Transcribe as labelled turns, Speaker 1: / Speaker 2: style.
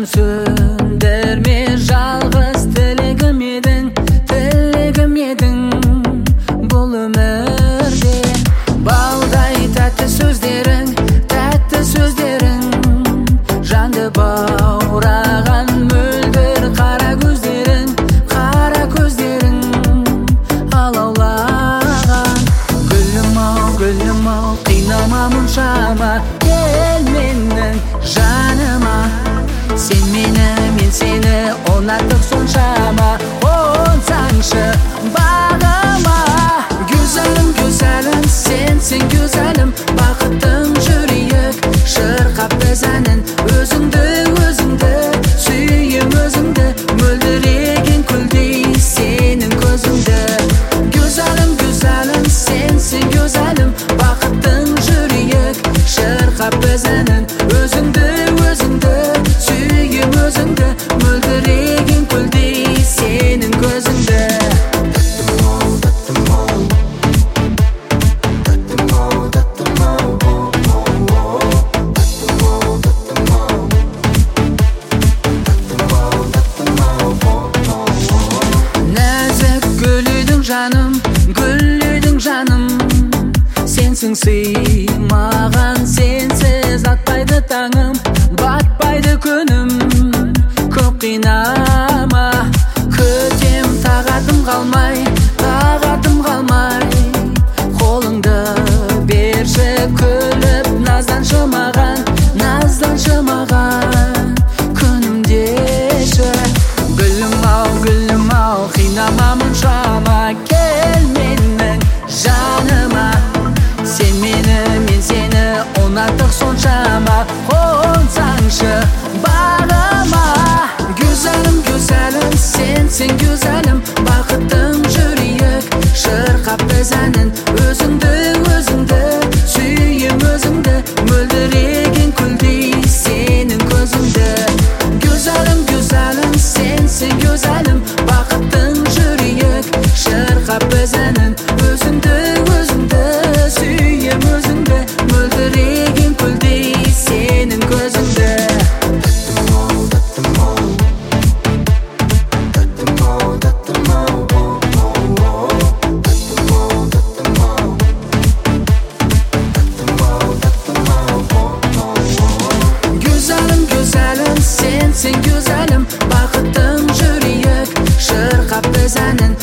Speaker 1: söndürme жалғыз тілегім едің бұл өмірде. Балдай тәтті сөздерің жанды баураған мөлдір қара көздерің алаулаған. Гүлім ау қинама мұншама, кел менің жаныма. Сен мені, мен сені ұнаттық соншама, қонсаңшы бағыма. Güzelim sensin güzelim, бақыттың жүрейік шырқап біз әнін. Өзіңді сүйем, өзіңді мөлдіреген күлдей сенің көзіңді. Güzelim sensin güzelim, бақыттың жүрейік шырқап біз әнін. Өзіңді сүйем, өзіңді мөлдіреген күлдей сенің көзіңді. Гүл жаным, сенсің сыймаған, сенсіз атпайды таңым, батпайды күнім. Көп қинама, күтем тағатым қалмай, қолыңды берші күліп, назданшы маған күнімдеші. Гүлім ау қинама мұншама, кел менің жаныма. Сен мені, мен сені ұнаттық соншама, қонсаңшы бағыма. Güzelim sensin güzelim, бақыттың жүрейік шырқап біз әнін. Өзіңді сүйем, өзіңді мөлдіреген күлдей сенің көзіңді. Güzelim sensin güzelim, бақыттың жүрейік шырқап біз әнін. Өзіңді сүйем, өзіңді мөлдіреген күлдей сенің көзіңді. Güzelim sensin güzelim, бақыттың жүрейік шырқап біз әнін.